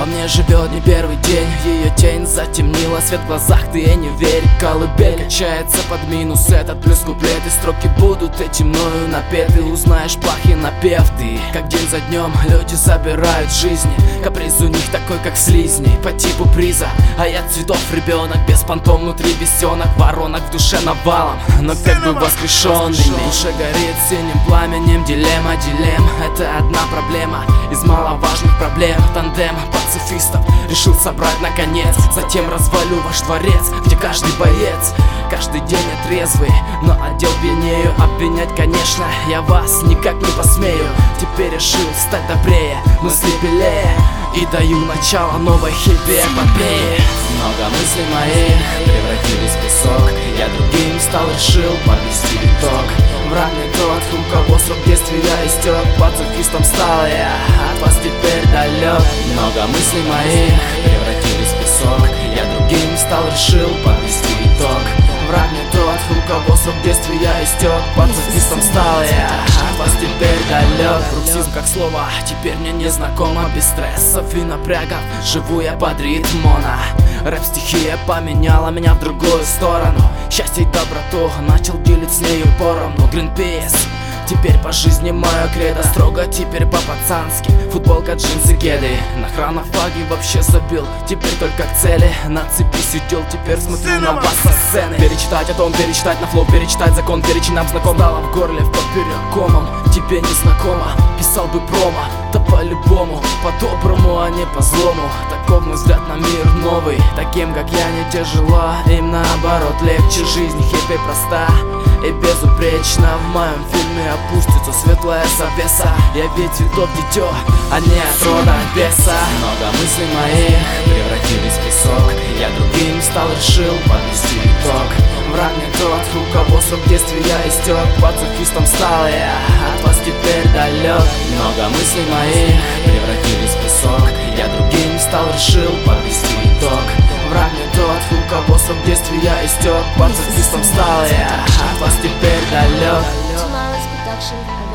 Во мне живет не первый день, ее тень затемнила свет в глазах, ты ей не верь. Колыбель качается под минус, этот плюс куплет, и строки будут этим мною напеты. Узнаешь плохий напев ты, как день за днем люди забирают жизни. Каприз у них такой, как слизни, по типу приза. А я цветов ребенок, без понтом внутри бесенок, воронок в душе навалом, но как бы воскрешенный. Душа горит синим пламенем, дилемма дилемм. Это одна проблема из маловажных проблем. Тандем пацифистов решил собрать наконец. Затем развалю ваш дворец, где каждый боец каждый день отрезвый, но отдел пьянею. Обвинять, конечно, я вас никак не посмею. Теперь решил стать добрее, мысли белее, и даю начало новой хиппи-эпопеи. Много мыслей моих превратились в песок, я другим стал, решил подвести итог. Враг не тот, у кого срок действия истек. Пацифистом стал я, от вас теперь далек. Много мыслей моих превратились в песок, я другим стал, решил подвести итог. Враг не тот, у кого срок действия истек. Пацифистом стал я, от вас теперь далек. Бруксизм как слово теперь мне не знакомо. Без стрессов и напрягов живу я под ритм моно. Рэп-стихия поменяла меня в другую сторону. Счастье и доброту начал делить с нею поровну. Greenpeace теперь по жизни мое кредо, строго теперь по-пацански. Футболка, джинсы, кеды, на хронофаге вообще забил. Теперь только к цели, на цепи сидел, теперь смотрю на вас со сцены. Перечитать о том, перечитать на флоу, перечитать закон, перечи нам знаком. Стало в горле впоперек комом, тебе не знакомо. Писал бы промо, да по-любому, по-доброму, а не по злому. Таков мой взгляд на мир новый, таким как я не тяжело, им наоборот легче. Жизнь хиппи проста и безупречна. В моем фильме опустится светлая завеса. Я ведь цветов дитё, а не от рода беса. Много мыслей моих превратились в песок, я другим стал, решил подвести итог. Враг не тот, у кого срок действия истек. Пацифистом стал я, от вас теперь далек. Много мыслей моих превратились в песок, я другим стал, решил подвести итог. Враг не тот, у кого срок действия истек. Пацифистом стал я, от вас теперь далек. Tomorrow's production.